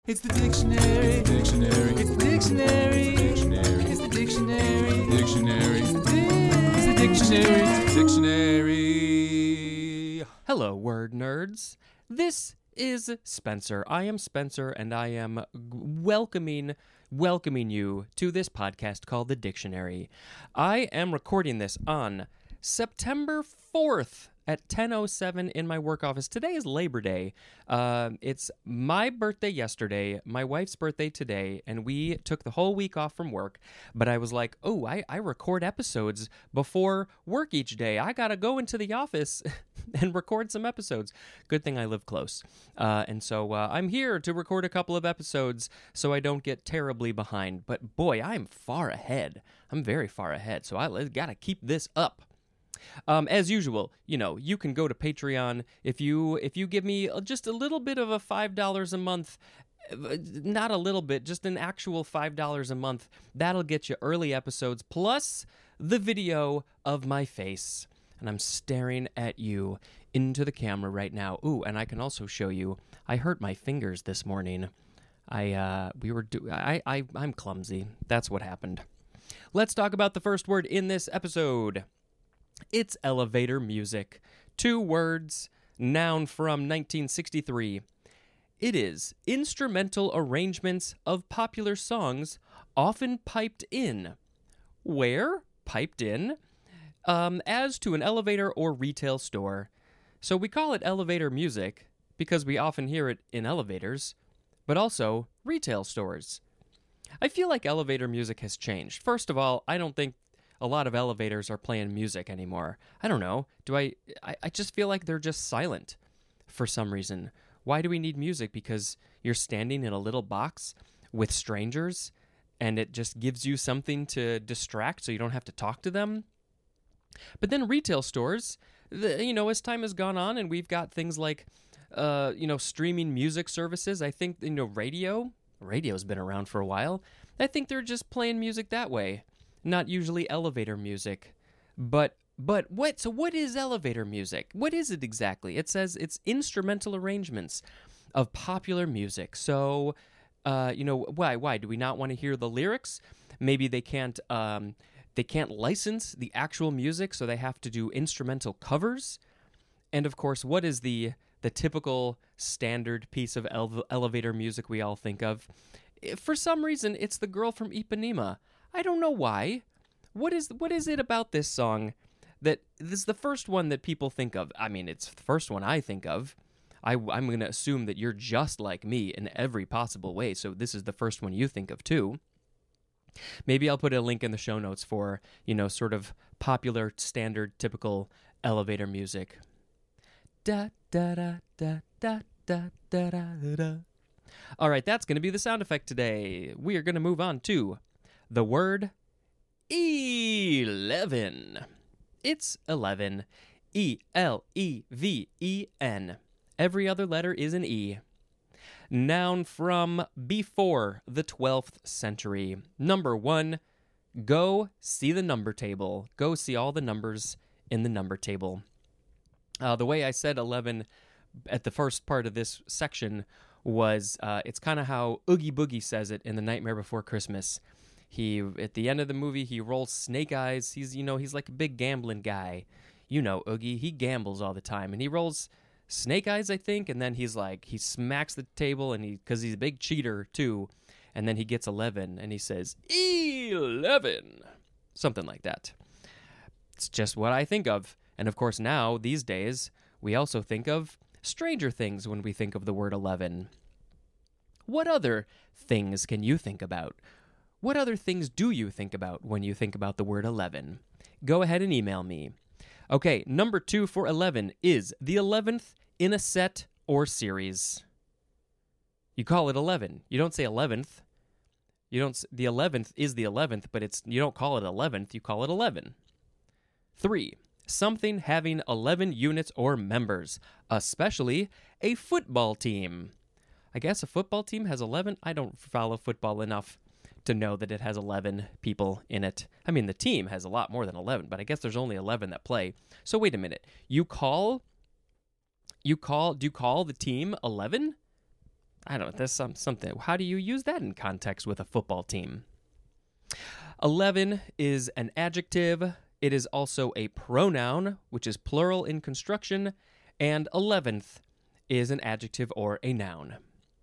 It's the dictionary. Dictionary. It's the dictionary. Dictionary. It's the dictionary. Dictionary. It's the dictionary. It's the dictionary. Hello, word nerds. This is Spencer. I am Spencer, and I am welcoming you to this podcast called The Dictionary. I am recording this on September 4th at 10:07 in my work office. Today is Labor Day. It's my birthday yesterday, my wife's birthday today, and we took the whole week off from work. But I was like, I record episodes before work each day. I gotta go into the office and record some episodes. Good thing I live close. And so I'm here to record a couple of episodes so I don't get terribly behind. But boy, I'm far ahead. I'm very far ahead. So I gotta keep this up. As usual, you can go to Patreon if you give me just a little bit of a $5 a month, not a little bit, just an actual $5 a month. That'll get you early episodes plus the video of my face, and I'm staring at you into the camera right now. Ooh, and I can also show you. I hurt my fingers this morning. I'm clumsy. That's what happened. Let's talk about the first word in this episode. It's elevator music. 2 words, noun from 1963. It is instrumental arrangements of popular songs, often piped in. Where? Piped in. As to an elevator or retail store. So we call it elevator music because we often hear it in elevators, but also retail stores. I feel like elevator music has changed. First of all, I don't think a lot of elevators are playing music anymore. I don't know. I just feel like they're just silent for some reason. Why do we need music? Because you're standing in a little box with strangers and it just gives you something to distract so you don't have to talk to them. But then retail stores, as time has gone on and we've got things like, streaming music services. I think, radio's been around for a while. I think they're just playing music that way. Not usually elevator music. But what? So what is elevator music? What is it exactly? It says it's instrumental arrangements of popular music. So, why? Do we not want to hear the lyrics? Maybe they can't license the actual music, so they have to do instrumental covers. And of course, what is the typical standard piece of elevator music we all think of? For some reason, it's The Girl from Ipanema. I don't know why. What is it about this song that this is the first one that people think of? I mean, it's the first one I think of. I'm going to assume that you're just like me in every possible way, so this is the first one you think of too. Maybe I'll put a link in the show notes for, sort of popular, standard, typical elevator music. Da da da da da da da da da. All right, that's going to be the sound effect today. We are going to move on to the word 11. It's 11. E-L-E-V-E-N. Every other letter is an E. Noun from before the 12th century. Number 1, go see the number table. Go see all the numbers in the number table. The way I said 11 at the first part of this section was it's kind of how Oogie Boogie says it in The Nightmare Before Christmas. At the end of the movie, he rolls snake eyes. He's like a big gambling guy. Oogie, he gambles all the time. And he rolls snake eyes, I think. And then he smacks the table because he's a big cheater too. And then he gets 11 and he says, 11. Something like that. It's just what I think of. And of course now, these days, we also think of Stranger Things when we think of the word 11. What other things can you think about? What other things do you think about when you think about the word 11? Go ahead and email me. Okay, number 2 for 11 is the 11th in a set or series. You call it 11. You don't say 11th. The 11th is the 11th, but you don't call it 11th, you call it 11. 3. Something having 11 units or members, especially a football team. I guess a football team has 11. I don't follow football enough to know that it has 11 people in it. I mean, the team has a lot more than 11, but I guess there's only 11 that play. So wait a minute. Do you call the team 11? I don't know, there's something. How do you use that in context with a football team? 11 is an adjective. It is also a pronoun, which is plural in construction, and 11th is an adjective or a noun.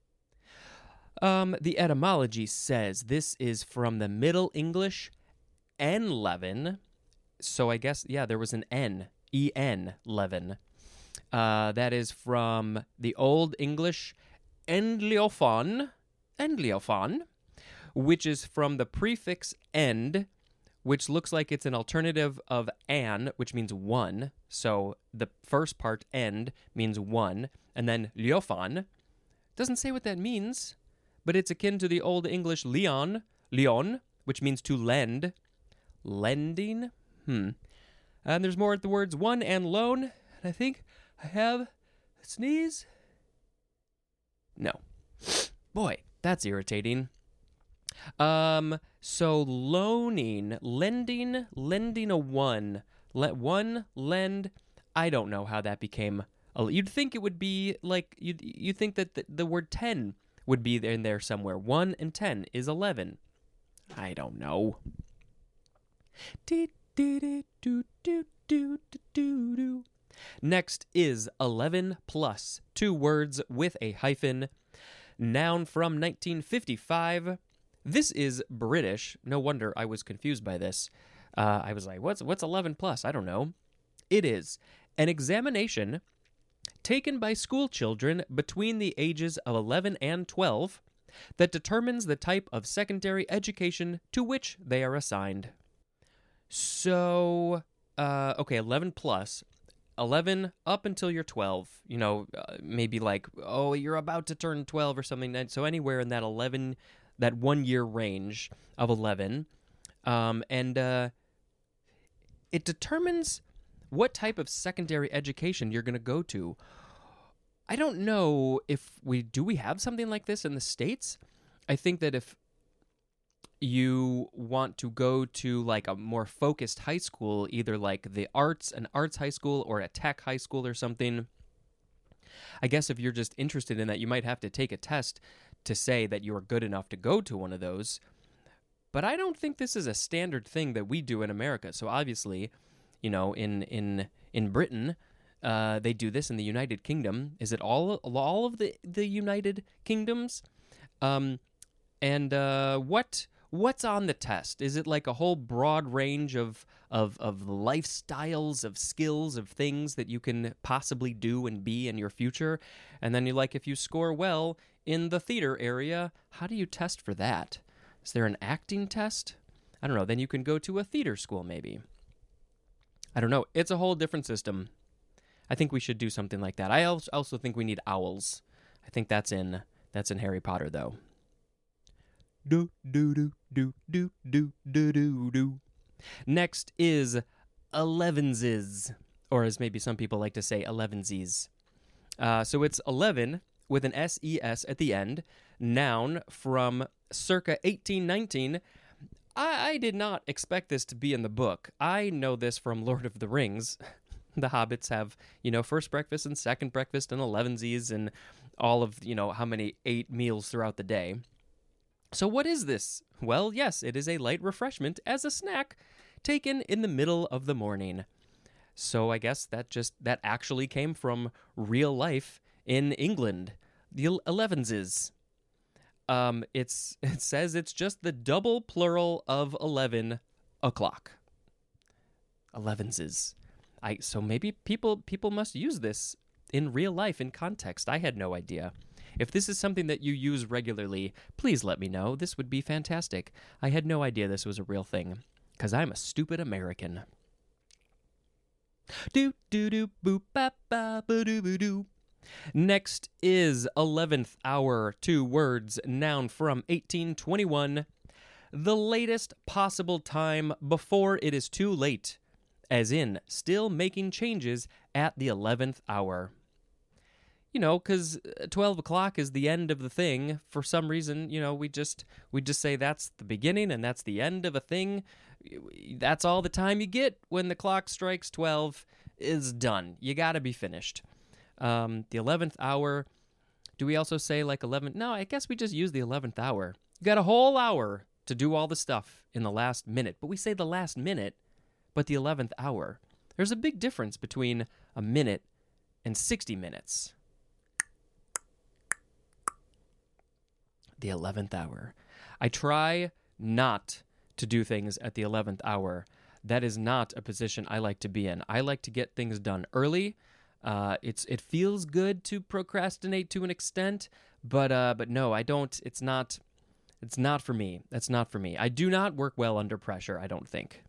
The etymology says this is from the Middle English enleven. So I guess, yeah, there was an N, E-N, leven. That is from the Old English endliophon, which is from the prefix end, which looks like it's an alternative of an, which means one. So the first part, end, means one, and then liophon doesn't say what that means, but it's akin to the Old English leon, which means to lend, lending. And there's more at the words one and loan, and I think I have a sneeze. No. Boy, that's irritating. So loaning, lending a one, lend. I don't know how that became. You'd think it would be like, you think that the word 10 would be in there somewhere. 1 and 10 is 11. I don't know. Next is 11 plus, 2 words with a hyphen. Noun from 1955. This is British. No wonder I was confused by this. I was like, what's 11 plus? I don't know. It is an examination taken by school children between the ages of 11 and 12 that determines the type of secondary education to which they are assigned. So, okay, 11 plus. 11 up until you're 12, maybe like, oh, you're about to turn 12 or something. So anywhere in that 11, that 1 year range of 11. And it determines what type of secondary education you're going to go to. I don't know if we have something like this in the States. I think that if you want to go to like a more focused high school, either like an arts high school or a tech high school or something, I guess if you're just interested in that, you might have to take a test to say that you're good enough to go to one of those. But I don't think this is a standard thing that we do in America. So obviously, in Britain, they do this. In the United Kingdom. Is it all of the United Kingdoms? What's on the test? Is it like a whole broad range of lifestyles, of skills, of things that you can possibly do and be in your future? And then if you score well in the theater area, how do you test for that? Is there an acting test? I don't know. Then you can go to a theater school maybe. I don't know. It's a whole different system. I think we should do something like that. I also think we need owls. I think that's in Harry Potter though. Do do do do do do do do do. Next is elevenses, or as maybe some people like to say, elevensies. So it's 11 with an S-E-S at the end. Noun from circa 1819. I did not expect this to be in the book. I know this from Lord of the Rings. The hobbits have, first breakfast and second breakfast and elevensies and all of, how many 8 meals throughout the day. So what is this? Well, yes, it is a light refreshment as a snack taken in the middle of the morning. So I guess that actually came from real life in England. The elevenses. It says it's just the double plural of 11 o'clock. Elevenses. So maybe people must use this in real life in context. I had no idea. If this is something that you use regularly, please let me know. This would be fantastic. I had no idea this was a real thing, because I'm a stupid American. Do do do boop ba ba ba doo boo doo. Next is 11th hour, 2 words, noun from 1821. The latest possible time before it is too late, as in still making changes at the 11th hour. Because 12 o'clock is the end of the thing. For some reason, we just say that's the beginning and that's the end of a thing. That's all the time you get when the clock strikes 12 is done. You got to be finished. The 11th hour, Do we also say like 11? No, I guess we just use the 11th hour. You got a whole hour to do all the stuff in the last minute, but we say the last minute, but the 11th hour. There's a big difference between a minute and 60 minutes. The 11th hour. I try not to do things at the 11th hour. That is not a position I like to be in. I like to get things done early. It feels good to procrastinate to an extent, but no, I don't. It's not for me. That's not for me. I do not work well under pressure, I don't think.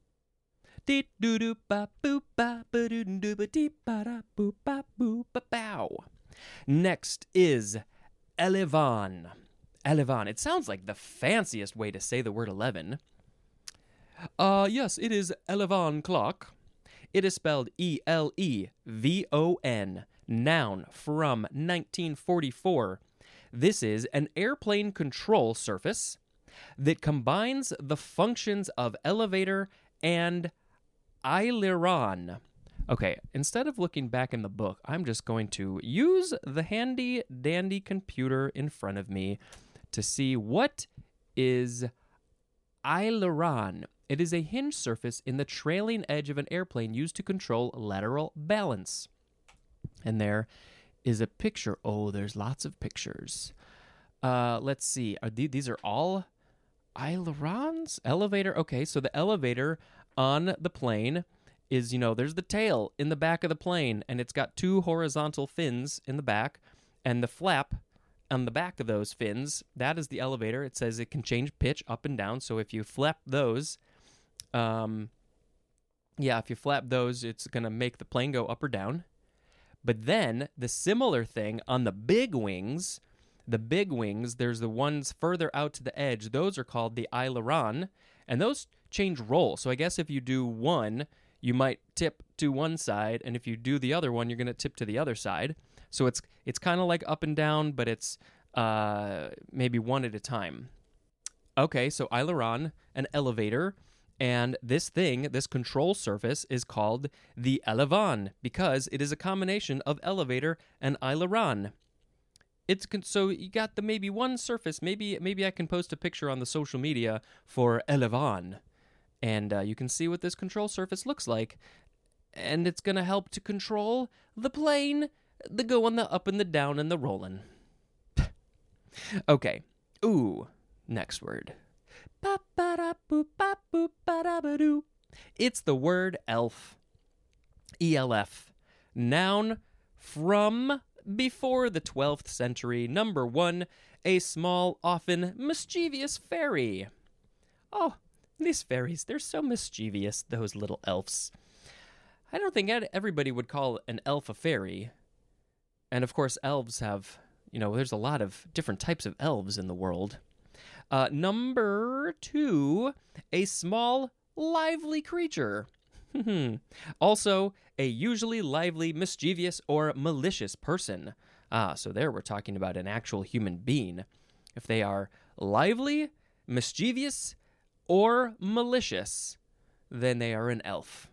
Next is Elevan. Elevan. It sounds like the fanciest way to say the word 11. Yes, it is Elevan clock. It is spelled E-L-E-V-O-N. Noun from 1944. This is an airplane control surface that combines the functions of elevator and aileron. Okay, instead of looking back in the book, I'm just going to use the handy dandy computer in front of me to see what is aileron. It is a hinge surface in the trailing edge of an airplane used to control lateral balance. And there is a picture. Oh, there's lots of pictures. Let's see. These are all ailerons? Elevator? Okay, so the elevator on the plane is, there's the tail in the back of the plane, and it's got two horizontal fins in the back, and the flap on the back of those fins, that is the elevator. It says it can change pitch up and down, so if you flap those, it's going to make the plane go up or down. But then the similar thing on the big wings, there's the ones further out to the edge. Those are called the aileron, and those change roll. So I guess if you do one, you might tip to one side, and if you do the other one, you're going to tip to the other side. So it's kind of like up and down, but it's maybe one at a time. Okay, so aileron, an elevator, and this control surface is called the elevan because it is a combination of elevator and aileron. So you got the maybe one surface. Maybe I can post a picture on the social media for elevan, and you can see what this control surface looks like, and it's going to help to control the plane, the going, the up and the down, and the rolling. Okay. Ooh, next word. It's the word elf. E-L-F. Noun from before the 12th century. Number 1, a small, often mischievous fairy. Oh, these fairies, they're so mischievous, those little elves. I don't think everybody would call an elf a fairy. And of course, elves have, there's a lot of different types of elves in the world. Number 2, a small, lively creature. Also, a usually lively, mischievous, or malicious person. So there we're talking about an actual human being. If they are lively, mischievous, or malicious, then they are an elf.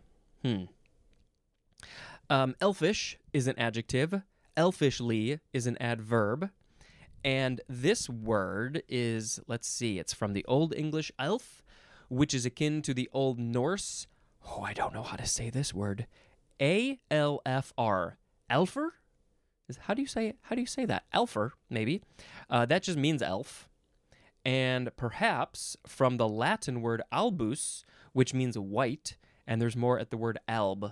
Elfish is an adjective. Elfishly is an adverb. And this word is, it's from the Old English elf, which is akin to the Old Norse. Oh, I don't know how to say this word. A-L-F-R. Elfer? How do you say it? How do you say that? Elfer, maybe. That just means elf. And perhaps from the Latin word albus, which means white, and there's more at the word alb.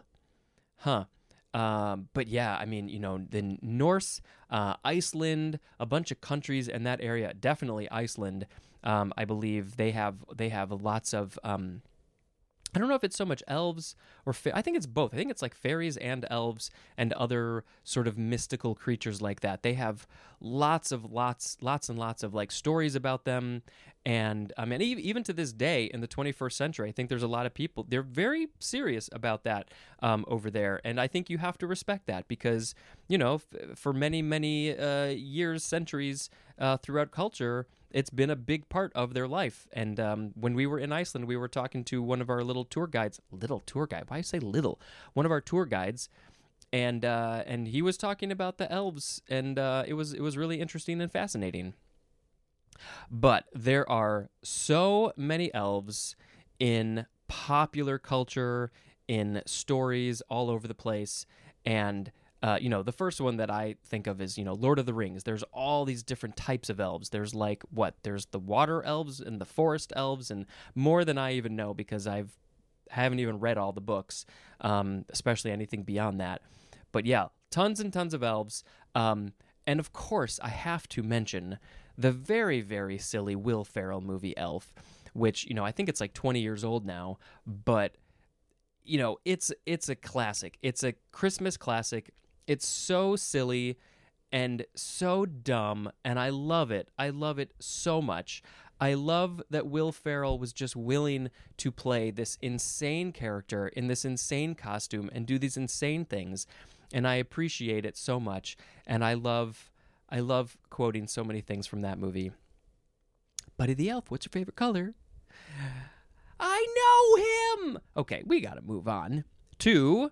But yeah, the Norse, Iceland, a bunch of countries in that area, definitely Iceland, I believe they have lots of, I don't know if it's so much elves or I think it's both. I think it's like fairies and elves and other sort of mystical creatures like that. They have lots and lots of like stories about them. And even to this day in the 21st century, I think there's a lot of people, they're very serious about that over there. And I think you have to respect that because, for many, many years, centuries throughout culture, it's been a big part of their life. And when we were in Iceland, we were talking to one of our little tour guides. Little tour guide? Why do you say little? One of our tour guides. and he was talking about the elves, and it was really interesting and fascinating. But there are so many elves in popular culture, in stories all over the place, and the first one that I think of is, Lord of the Rings. There's all these different types of elves. There's there's the water elves and the forest elves, and more than I even know because haven't even read all the books, especially anything beyond that. But yeah, tons and tons of elves. And of course, I have to mention the very, very silly Will Ferrell movie Elf, which, I think it's like 20 years old now, but, it's a classic. It's a Christmas classic. It's so silly and so dumb, and I love it. I love it so much. I love that Will Ferrell was just willing to play this insane character in this insane costume and do these insane things, and I appreciate it so much, and I love quoting so many things from that movie. Buddy the Elf, what's your favorite color? I know him! Okay, we gotta move on to...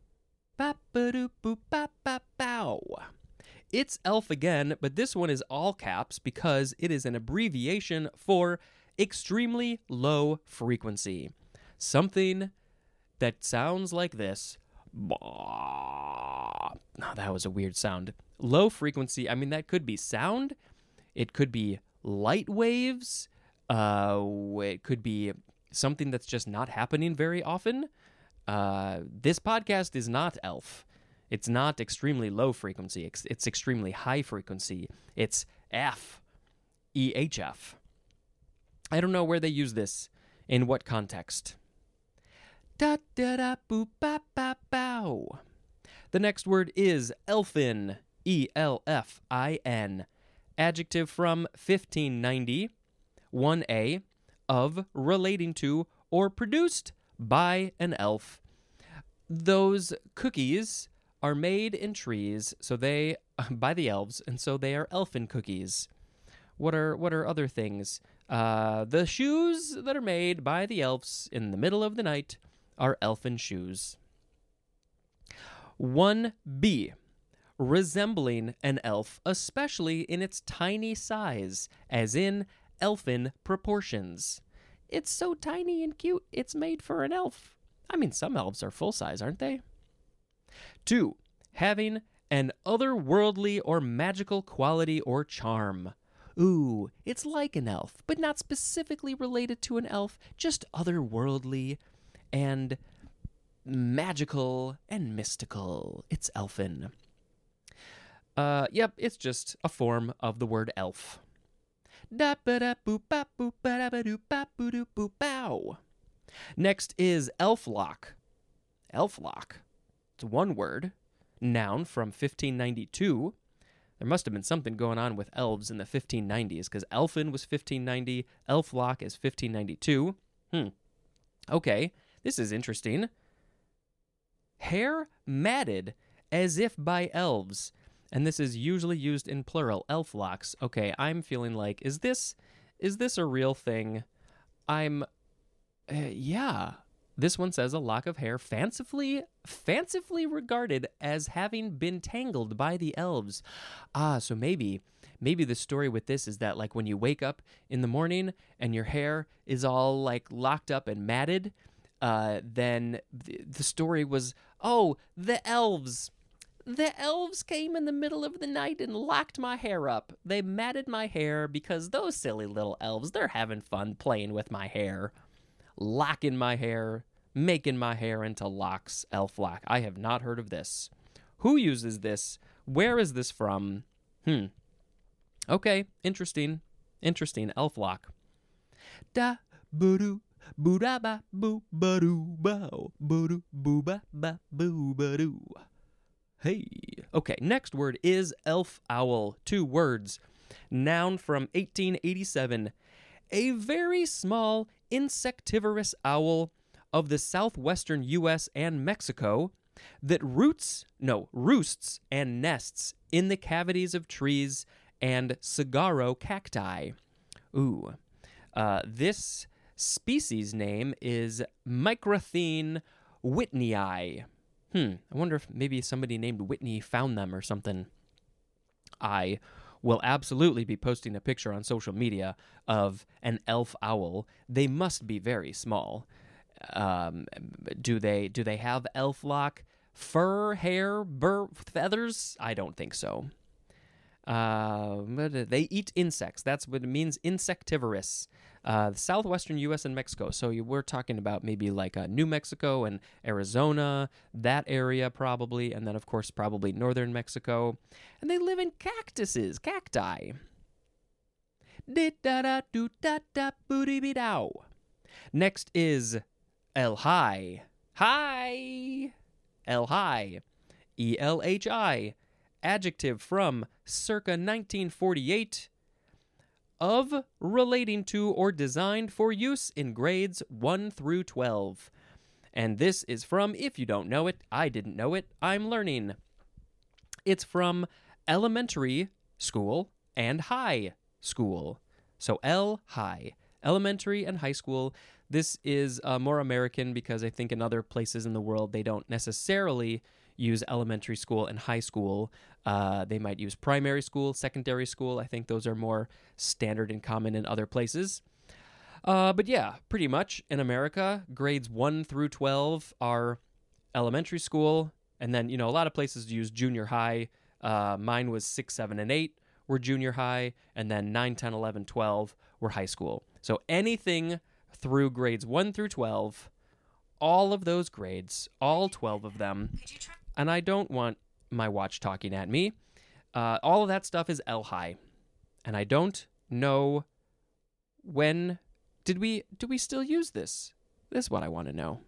Ba-ba-doo-boo-ba-ba-bow. It's Elf again, but this one is all caps because it is an abbreviation for extremely low frequency. Something that sounds like this. Oh, that was a weird sound. Low frequency, I mean, that could be sound. It could be light waves. It could be something that's just not happening very often. This podcast is not Elf. It's not extremely low frequency. It's extremely high frequency. It's F. EHF. I don't know where they use this. In what context? Da-da-da-boo-ba-ba-bow. The next word is elfin. ELFIN. Adjective from 1590. 1A. Of, relating to, or produced by an elf. Those cookies are made in trees, so they by the elves, and so they are elfin cookies. What are other things? The shoes that are made by the elves in the middle of the night are elfin shoes. 1B. Resembling an elf, especially in its tiny size, as in elfin proportions. It's so tiny and cute, it's made for an elf. I mean, some elves are full size, aren't they? 2. Having an otherworldly or magical quality or charm. Ooh, it's like an elf, but not specifically related to an elf, just otherworldly and magical and mystical. It's elfin. Yep, it's just a form of the word elf. Next is elf-lock. Elf-lock. It's one word. Noun from 1592. There must have been something going on with elves in the 1590s, because elfin was 1590, elf-lock is 1592. Okay, this is interesting. Hair matted as if by elves. And this is usually used in plural, elf-locks. Okay, I'm feeling like, is this a real thing? Yeah. This one says a lock of hair fancifully regarded as having been tangled by the elves. So maybe the story with this is that, like, when you wake up in the morning and your hair is all like locked up and matted, then the story was, the elves came in the middle of the night and locked my hair up. They matted my hair because those silly little elves, they're having fun playing with my hair. Locking my hair, making my hair into locks, elf lock. I have not heard of this. Who uses this? Where is this from? Okay, interesting, elf lock. Da boo boo da ba boo ba doo bow boo boo ba ba boo ba doo. Hey. Okay, next word is elf owl. 2 words. Noun from 1887. A very small insectivorous owl of the southwestern U.S. and Mexico that roosts and nests in the cavities of trees and saguaro cacti. Ooh. This species name is Microthene whitneyi. I wonder if maybe somebody named Whitney found them or something. I will absolutely be posting a picture on social media of an elf owl. They must be very small. Do they have elf lock, fur, hair, feathers? I don't think so. But they eat insects. That's what it means, insectivorous. Southwestern U.S. and Mexico. So we're talking about maybe like New Mexico and Arizona, that area probably, and then of course probably northern Mexico. And they live in cacti. Next is El Hi. Hi. El Hi. ELHI. Adjective from circa 1948 of, relating to, or designed for use in grades 1 through 12. And this is from, if you don't know it, I didn't know it, I'm learning. It's from elementary school and high school. So L-high, elementary and high school. This is more American because I think in other places in the world they don't necessarily use elementary school and high school. They might use primary school, secondary school. I think those are more standard and common in other places. But yeah, pretty much in America, grades 1 through 12 are elementary school. And then, a lot of places use junior high. Mine was 6, 7, and 8 were junior high. And then 9, 10, 11, 12 were high school. So anything through grades 1 through 12, all of those grades, all 12 of them. And I don't want my watch talking at me. All of that stuff is L-high. And I don't know when... Do we still use this? This is what I want to know.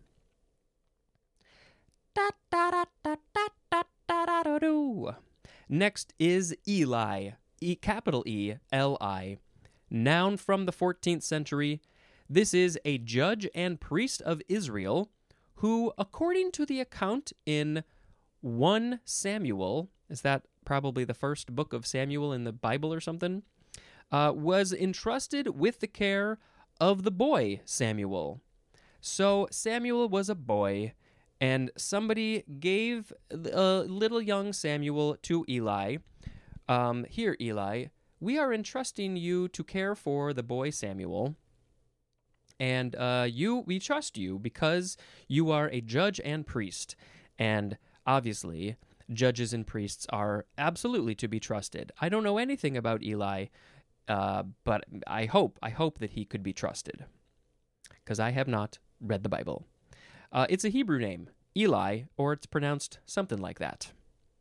Next is Eli. Capital E, L-I. Noun from the 14th century. This is a judge and priest of Israel who, according to the account in 1 Samuel, is that probably the first book of Samuel in the Bible or something, was entrusted with the care of the boy Samuel. So Samuel was a boy, and somebody gave little young Samuel to Eli. Here, Eli, we are entrusting you to care for the boy Samuel. And we trust you because you are a judge and priest. And obviously, judges and priests are absolutely to be trusted. I don't know anything about Eli, but I hope that he could be trusted, because I have not read the Bible. It's a Hebrew name, Eli, or it's pronounced something like that.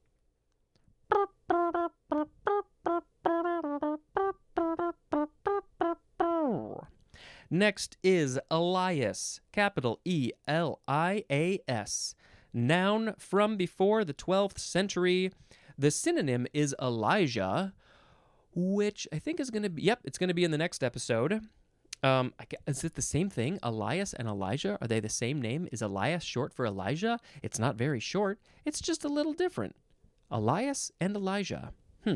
Next is Elias, capital E-L-I-A-S. Noun from before the 12th century. The synonym is Elijah, which I think is going to be, it's going to be in the next episode. Is it the same thing? Elias and Elijah? Are they the same name? Is Elias short for Elijah? It's not very short. It's just a little different. Elias and Elijah.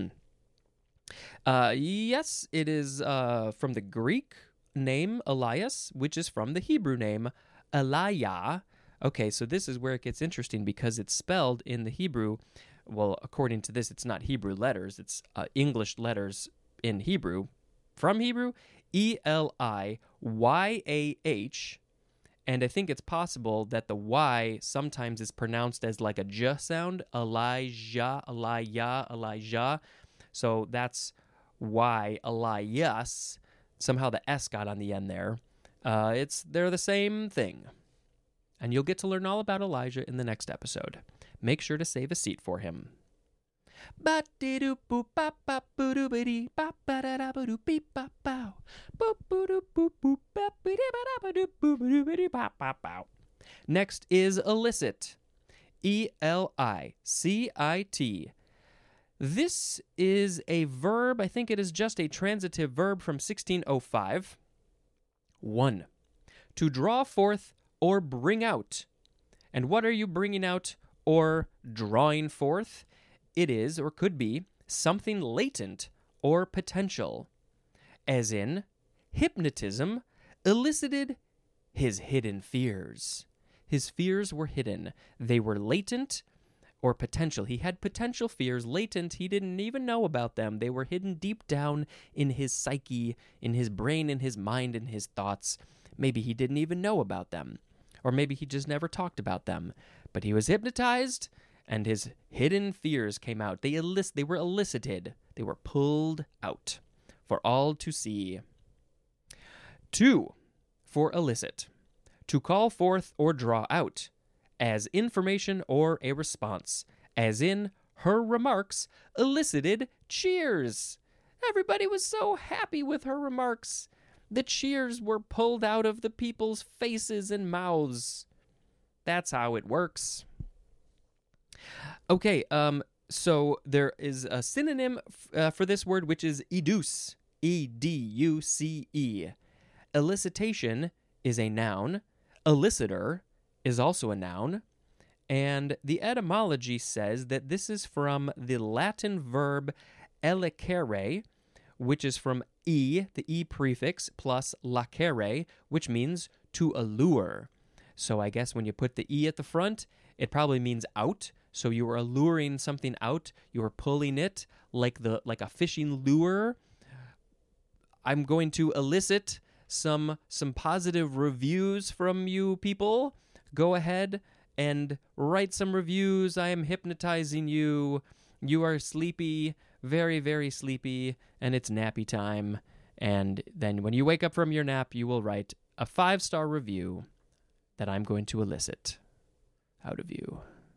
Yes, it is from the Greek name Elias, which is from the Hebrew name Elijah. Okay, so this is where it gets interesting because it's spelled in the Hebrew. Well, according to this, it's not Hebrew letters. It's English letters in Hebrew. From Hebrew, E-L-I-Y-A-H. And I think it's possible that the Y sometimes is pronounced as like a J sound. Elijah. So that's why Elias. Somehow the S got on the end there. They're the same thing. And you'll get to learn all about Elijah in the next episode. Make sure to save a seat for him. Next is illicit. E-L-I-C-I-T. This is a verb. I think it is just a transitive verb from 1605. 1. To draw forth or bring out. And what are you bringing out or drawing forth? It is, or could be, something latent or potential. As in, hypnotism elicited his hidden fears. His fears were hidden. They were latent or potential. He had potential fears latent. He didn't even know about them. They were hidden deep down in his psyche, in his brain, in his mind, in his thoughts. Maybe he didn't even know about them. Or maybe he just never talked about them. But he was hypnotized, and his hidden fears came out. They were elicited. They were pulled out for all to see. 2. For elicit. To call forth or draw out, as information or a response, as in, her remarks elicited cheers. Everybody was so happy with her remarks. The cheers were pulled out of the people's faces and mouths. That's how it works. Okay, so there is a synonym for this word, which is educe. E-D-U-C-E. Elicitation is a noun. Elicitor is also a noun. And the etymology says that this is from the Latin verb elicere, which is from the E prefix, plus lacere, which means to allure. So I guess when you put the E at the front, it probably means out. So you are alluring something out. You are pulling it like a fishing lure. I'm going to elicit some positive reviews from you people. Go ahead and write some reviews. I am hypnotizing you. You are sleepy, very, very sleepy, and it's nappy time. And then when you wake up from your nap, you will write a 5-star review that I'm going to elicit out of you.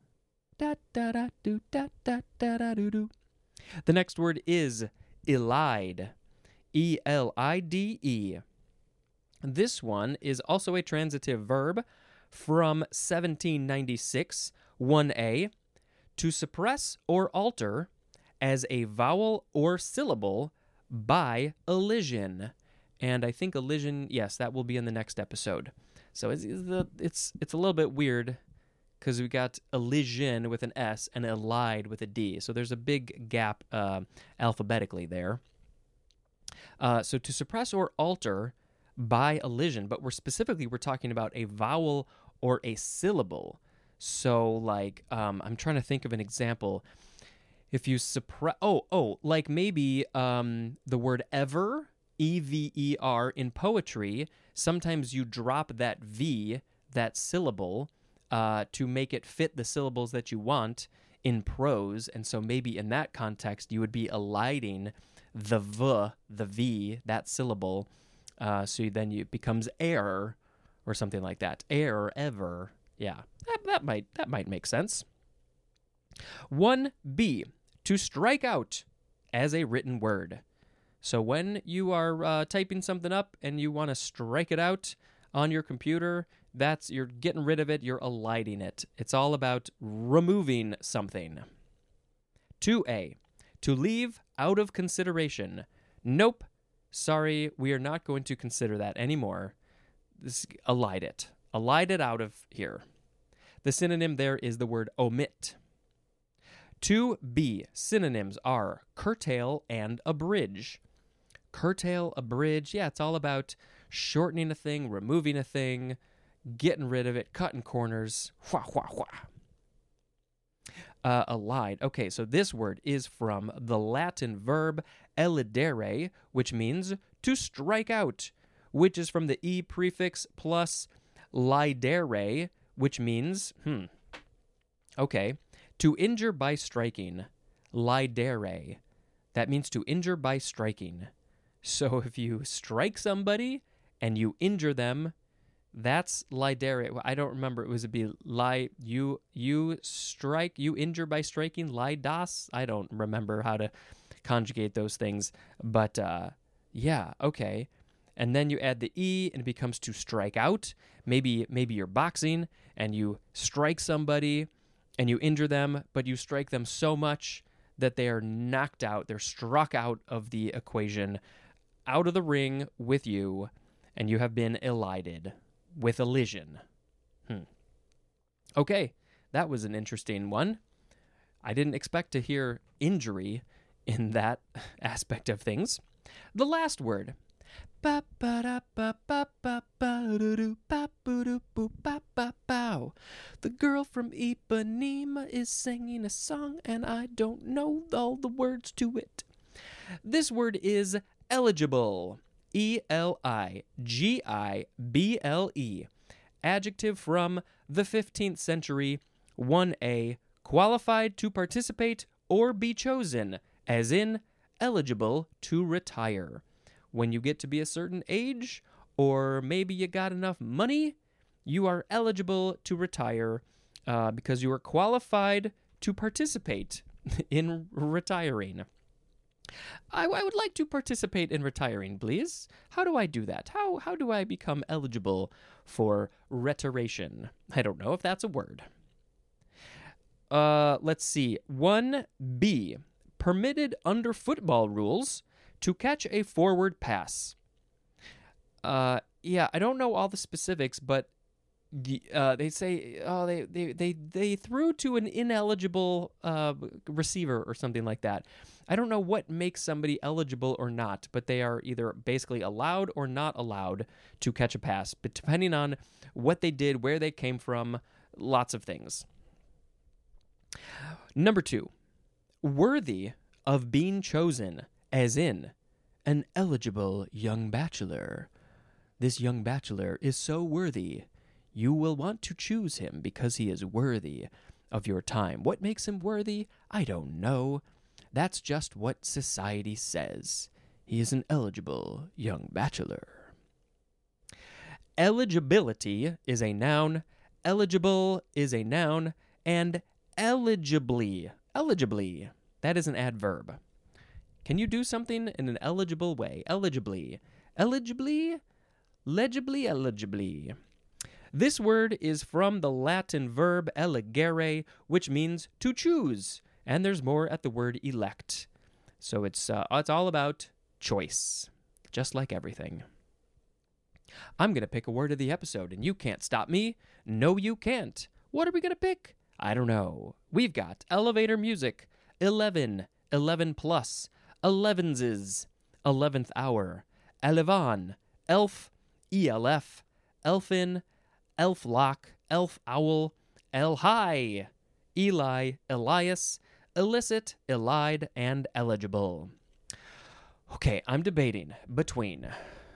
The next word is elide. E-L-I-D-E. This one is also a transitive verb from 1796, 1a, to suppress or alter as a vowel or syllable by elision. And I think elision, yes, that will be in the next episode. So it's a little bit weird because we got elision with an S and elide with a D. So there's a big gap alphabetically there. So to suppress or alter by elision, but we're talking about a vowel or a syllable. So like, I'm trying to think of an example. If you suppress, like maybe the word ever, E-V-E-R, in poetry, sometimes you drop that V, that syllable, to make it fit the syllables that you want in prose. And so maybe in that context, you would be eliding the V, that syllable. So then it becomes air or something like that. Air, ever. Yeah, that might make sense. 1B, to strike out as a written word. So when you are typing something up and you want to strike it out on your computer, you're getting rid of it, you're eliding it. It's all about removing something. 2A, to leave out of consideration. Nope, sorry, we are not going to consider that anymore. Elide it. Elide it out of here. The synonym there is the word omit. 2B, synonyms are curtail and abridge. Curtail, abridge, yeah, it's all about shortening a thing, removing a thing, getting rid of it, cutting corners. Elide. Okay, so this word is from the Latin verb elidere, which means to strike out, which is from the E prefix plus lidere, which means, to injure by striking. Lidere. That means to injure by striking. So if you strike somebody and you injure them, that's lidere. I don't remember. It was you injure by striking. Lidas. I don't remember how to conjugate those things. But yeah, okay. And then you add the E and it becomes to strike out. Maybe you're boxing and you strike somebody and you injure them, but you strike them so much that they are knocked out. They're struck out of the equation, out of the ring with you, and you have been elided with elision. Okay, that was an interesting one. I didn't expect to hear injury in that aspect of things. The last word. from Ipanema is singing a song, and I don't know all the words to it. This word is eligible. E-L-I-G-I-B-L-E. Adjective from the 15th century. 1a. Qualified to participate or be chosen, as in eligible to retire. When you get to be a certain age, or maybe you got enough money, you are eligible to retire because you are qualified to participate in retiring. I would like to participate in retiring, please. How do I do that? How do I become eligible for retiration? I don't know if that's a word. Let's see. 1b. Permitted under football rules to catch a forward pass. Yeah, I don't know all the specifics, but they say they threw to an ineligible receiver or something like that. I don't know what makes somebody eligible or not, but they are either basically allowed or not allowed to catch a pass, but depending on what they did, where they came from, lots of things. Number 2, worthy of being chosen, as in an eligible young bachelor. This young bachelor is so worthy, you will want to choose him because he is worthy of your time. What makes him worthy? I don't know. That's just what society says. He is an eligible young bachelor. Eligibility is a noun, eligible is a noun, and eligibly, that is an adverb. Can you do something in an eligible way? Eligibly. Legibly. This word is from the Latin verb elegere, which means to choose, and there's more at the word elect. So it's all about choice, just like everything. I'm going to pick a word of the episode, and you can't stop me. No, you can't. What are we going to pick? I don't know. We've got elevator music, 11, 11 plus, 11s, 11th hour, Elevan, elf, ELF, elfin, elf lock, elf owl, el high, Eli, Elias, illicit, elide, and eligible. Okay, I'm debating between,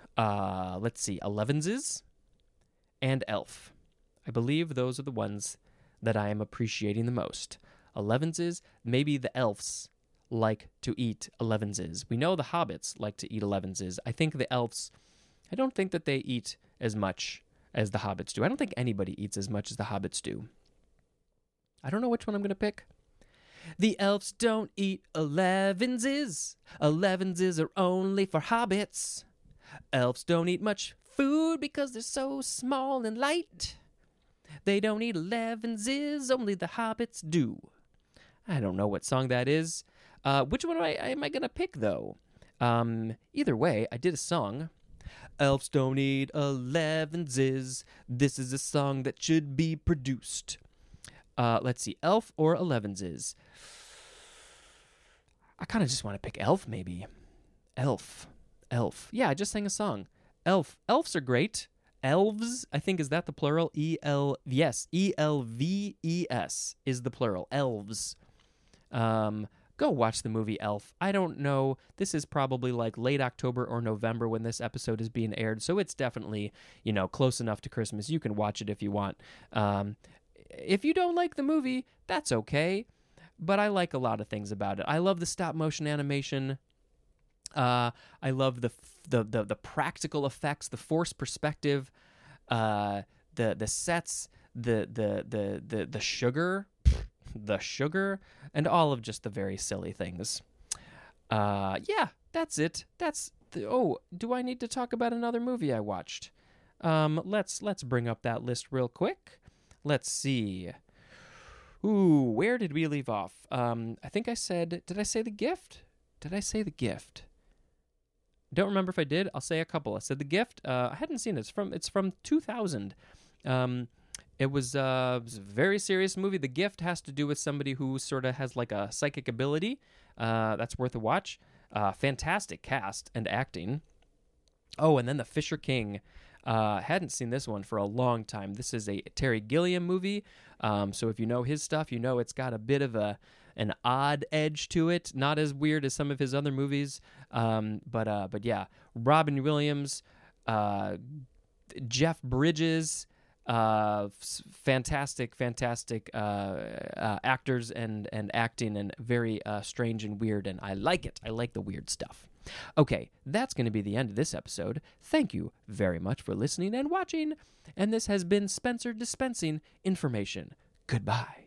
11s and elf. I believe those are the ones that I am appreciating the most. 11s, maybe the elves like to eat 11s. We know the hobbits like to eat 11s. I think the elves, I don't think that they eat as much as the hobbits do. I don't think anybody eats as much as the hobbits do. I don't know which one I'm going to pick. The elves don't eat 11s. 11s are only for hobbits. Elves don't eat much food because they're so small and light. They don't eat 11s, only the hobbits do. I don't know what song that is. Which one am I going to pick, though? Either way, I did a song. Elves don't eat 11s. This is a song that should be produced. Let's see, elf or 11s. I kind of just want to pick elf, maybe. Elf. Yeah, I just sang a song. Elf. Elves are great. Elves, I think, is that the plural? Yes, E-L-V-E-S is the plural. Elves. Go watch the movie Elf. I don't know. This is probably like late October or November when this episode is being aired, so it's definitely, close enough to Christmas. You can watch it if you want. If you don't like the movie, that's okay, but I like a lot of things about it. I love the stop-motion animation. I love the practical effects, the forced perspective, the sets, the sugar, and all of just the very silly things. Yeah, that's it. Do I need to talk about another movie I watched? Let's bring up that list real quick. Let's see. Ooh, where did we leave off? I think I said, did I say The Gift? Don't remember if I did. I'll say a couple. I said The Gift. I hadn't seen it. It's from 2000. It was a very serious movie. The Gift has to do with somebody who sort of has like a psychic ability. That's worth a watch. Fantastic cast and acting. Oh, and then The Fisher King. Hadn't seen this one for a long time. This is a Terry Gilliam movie. So if you know his stuff, you know it's got a bit of an odd edge to it. Not as weird as some of his other movies. But yeah, Robin Williams, Jeff Bridges, fantastic actors and acting, and very strange and weird, and I like it. I like the weird stuff. Okay, that's going to be the end of this episode. Thank you very much for listening and watching, and this has been Spencer dispensing information. Goodbye.